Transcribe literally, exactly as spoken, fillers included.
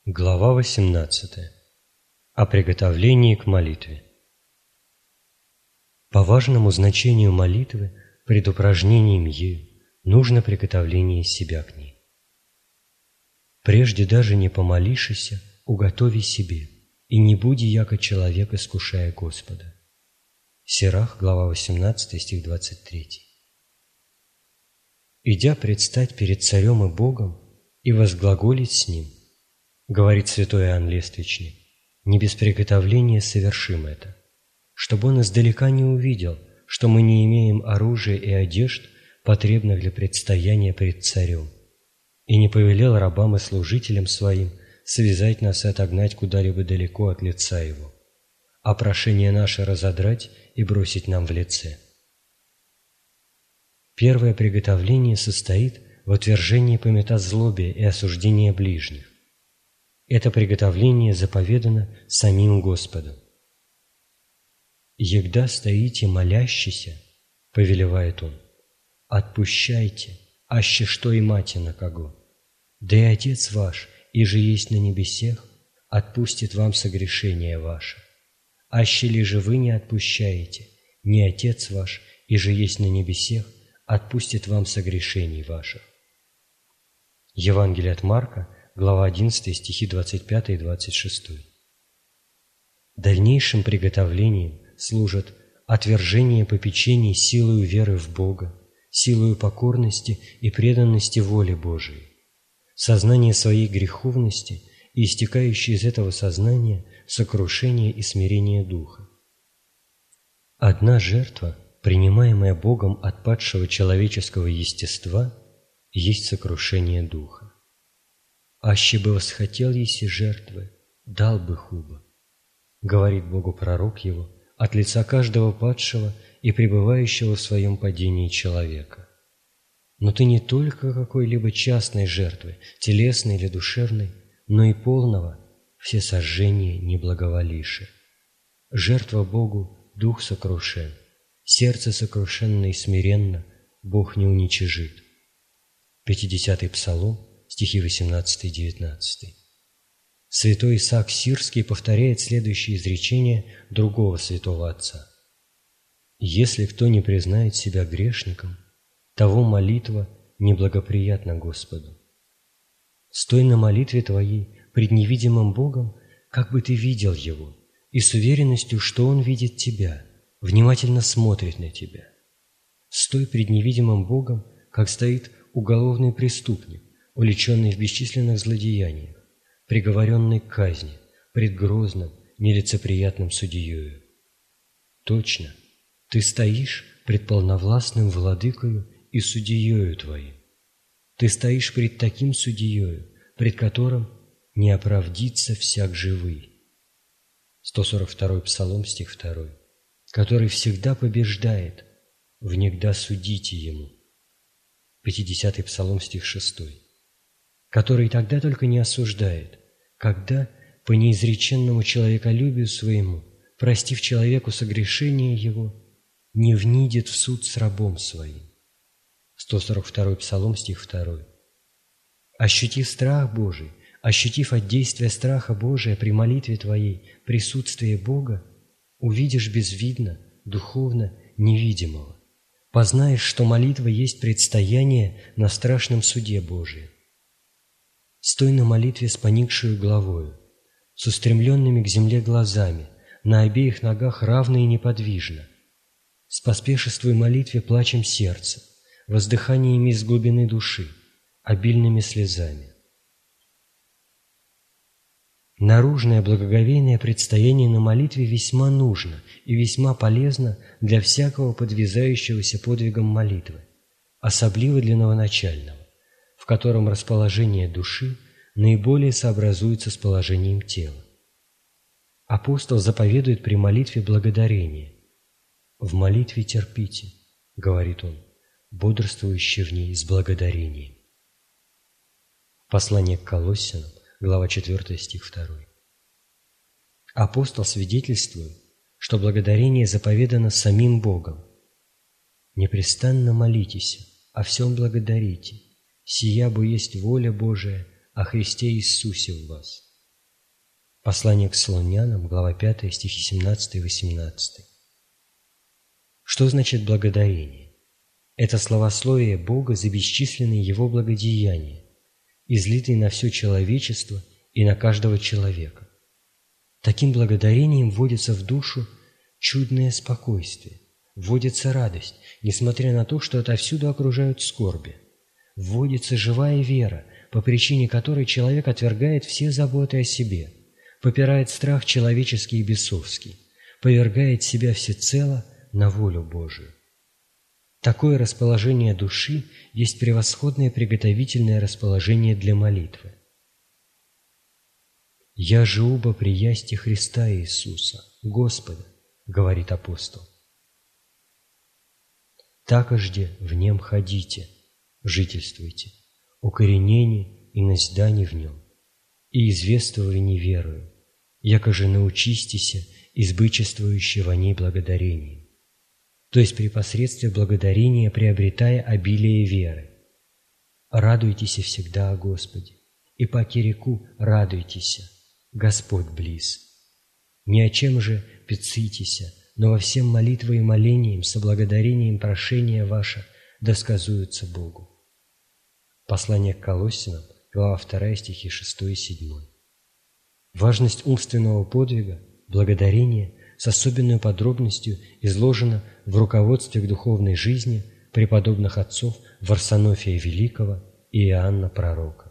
Глава восемнадцатая. О приготовлении к молитве. По важному значению молитвы, пред упражнением ею, нужно приготовление себя к ней. Прежде даже не помолившися, уготови себе, и не буди яко человек, искушая Господа. Сирах, глава восемнадцатая, стих двадцать третий. Идя предстать перед Царем и Богом и возглаголить с Ним, говорит святой Иоанн Лествичник, не без приготовления совершим это, чтобы Он издалека не увидел, что мы не имеем оружия и одежд, потребных для предстояния пред Царем, и не повелел рабам и служителям Своим связать нас и отогнать куда-либо далеко от лица Его, а прошение наше разодрать и бросить нам в лице. Первое приготовление состоит в отвержении пометозлобия и осуждении ближних. Это приготовление заповедано самим Господом. «Егда стоите молящися, — повелевает Он, — отпущайте, аще что и мати на кого. Да и Отец ваш, иже есть на небесех, отпустит вам согрешения ваши. Аще ли же вы не отпущаете, не Отец ваш, иже есть на небесех, отпустит вам согрешений ваших». Евангелие от Марка, глава одиннадцатая, стихи двадцать пятый и двадцать шестой. Дальнейшим приготовлением служат отвержение попечений силою веры в Бога, силою покорности и преданности воле Божией, сознание своей греховности и истекающее из этого сознания сокрушение и смирение духа. Одна жертва, принимаемая Богом от падшего человеческого естества, есть сокрушение духа. «Аще бы восхотел еси жертвы, дал бы хуба», говорит Богу пророк его, от лица каждого падшего и пребывающего в своем падении человека. Но ты не только какой-либо частной жертвы, телесной или душевной, но и полного всесожжения не благоволиши. Жертва Богу дух сокрушен, сердце сокрушенно и смиренно Бог не уничижит. пятидесятый Псалом, стихи восемнадцатый и девятнадцатый. Святой Исаак Сирский повторяет следующее изречение другого святого отца. «Если кто не признает себя грешником, того молитва неблагоприятна Господу. Стой на молитве твоей пред невидимым Богом, как бы ты видел Его, и с уверенностью, что Он видит тебя, внимательно смотрит на тебя. Стой пред невидимым Богом, как стоит уголовный преступник, уличенный в бесчисленных злодеяниях, приговоренный к казни пред грозным, нелицеприятным судьею. Точно, ты стоишь пред полновластным владыкою и судьею твоим. Ты стоишь пред таким судьею, пред которым не оправдится всяк живый». сто сорок второй Псалом, стих второй. «Который всегда побеждает, внегда судите ему». пятидесятый Псалом, стих шестой. «Который тогда только не осуждает, когда по неизреченному человеколюбию своему, простив человеку согрешение его, не внидит в суд с рабом своим». сто сорок второй Псалом, стих второй. «Ощутив страх Божий, ощутив от действия страха Божия при молитве твоей присутствие Бога, увидишь безвидно, духовно невидимого, познаешь, что молитва есть предстояние на страшном суде Божием. Стой на молитве с поникшую головою, с устремленными к земле глазами, на обеих ногах равно и неподвижно. Споспешествуй молитве плачем сердца, воздыханиями из глубины души, обильными слезами. Наружное благоговейное предстояние на молитве весьма нужно и весьма полезно для всякого подвязающегося подвигом молитвы, особливо для новоначального, в котором расположение души наиболее сообразуется с положением тела. Апостол заповедует при молитве благодарение. «В молитве терпите, — говорит он, — бодрствующие в ней с благодарением». Послание к Колоссянам, глава четвёртая, стих второй. Апостол свидетельствует, что благодарение заповедано самим Богом. «Непрестанно молитесь, о всем благодарите, сия бо есть воля Божия о Христе Иисусе в вас». Послание к Солунянам, глава пятая, стихи семнадцатый и восемнадцатый. Что значит благодарение? Это словословие Бога за бесчисленные Его благодеяния, излитые на все человечество и на каждого человека. Таким благодарением вводится в душу чудное спокойствие, вводится радость, несмотря на то, что отовсюду окружают скорби. Вводится живая вера, по причине которой человек отвергает все заботы о себе, попирает страх человеческий и бесовский, повергает себя всецело на волю Божию. Такое расположение души есть превосходное приготовительное расположение для молитвы. «Я же уба приясти Христа Иисуса, Господа», — говорит апостол. «Такожде в нем ходите, жительствуйте, укоренение и назидание в нем, и извествование верою, якоже научистися избычествующе во ней благодарением». То есть при посредстве благодарения приобретая обилие веры. «Радуйтесь всегда о Господе, и паки реку радуйтесь, Господь близ. Ни о чем же пецитеся, но во всем молитвой и молением, со благодарением прошения ваше досказуются Богу». Послание к Колоссянам, глава вторая, стихи шестой и седьмой. Важность умственного подвига, благодарения, с особенной подробностью изложена в руководстве к духовной жизни преподобных отцов Варсонофия Великого и Иоанна Пророка.